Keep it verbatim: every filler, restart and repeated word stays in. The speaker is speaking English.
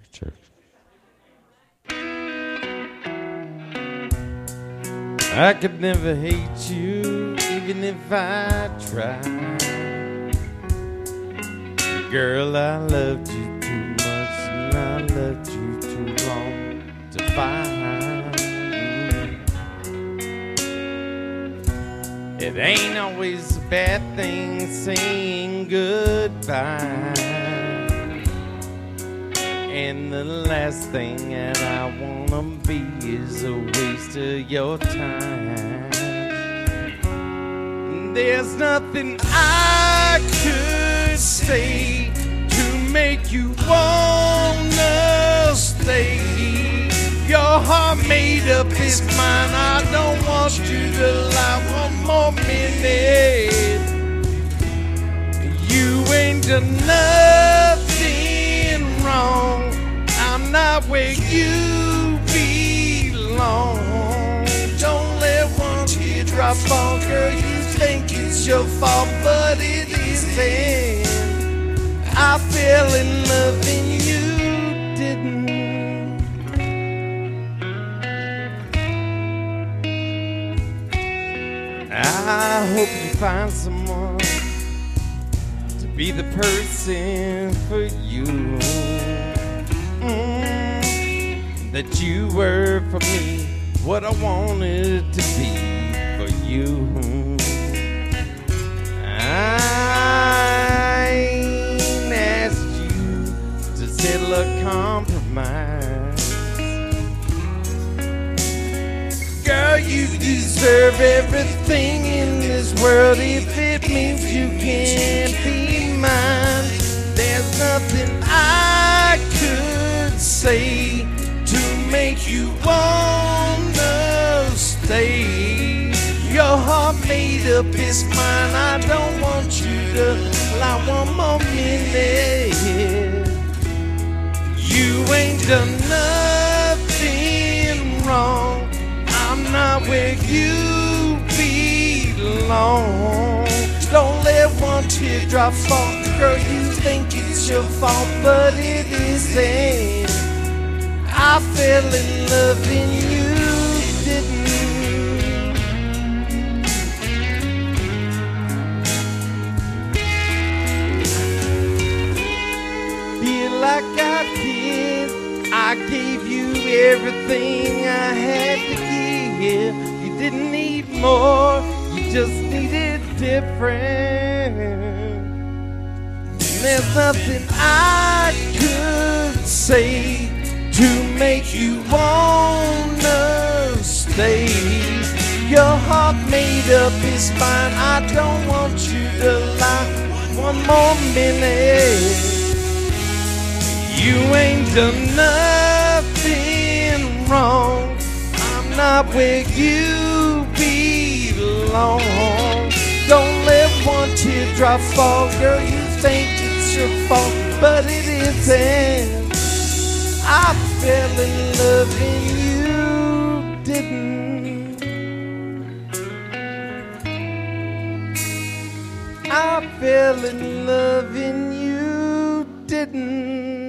church. I could never hate you, even if I tried. Girl, I loved you too much, and I loved you too long to find. It ain't always a bad thing saying goodbye. And the last thing that I wanna be is a waste of your time. There's nothing I could say to make you wanna stay. Your heart made up its mind. I don't want you to lie one more minute. You ain't done nothing wrong. I'm not where you belong. Don't let one teardrop fall, girl. You think it's your fault, but it isn't. I fell in love and you didn't. I hope you find someone to be the person for you. Mm, that you were for me what I wanted to be for you. I ain't asked you to settle a compromise. Girl, you deserve everything in this world if it means you can't be mine. There's nothing I could say to make you wanna stay. Your heart made up its mind. I don't want you to lie one more minute. You ain't done nothing wrong. I'm not where you belong. Don't let one teardrop fall. Girl, you think it's your fault, but it isn't. I fell in love and you didn't. Feel like I did. I gave you everything I had to give. You didn't need more, you just needed different. There's nothing I could say to make you wanna stay. Your heart made up its mind. I don't want you to lie one more minute. You ain't done nothing wrong. I'm not where you belong. Don't let one teardrop fall. Girl, you think it's your fault, but it isn't. I fell in love and you didn't. I fell in love and you didn't.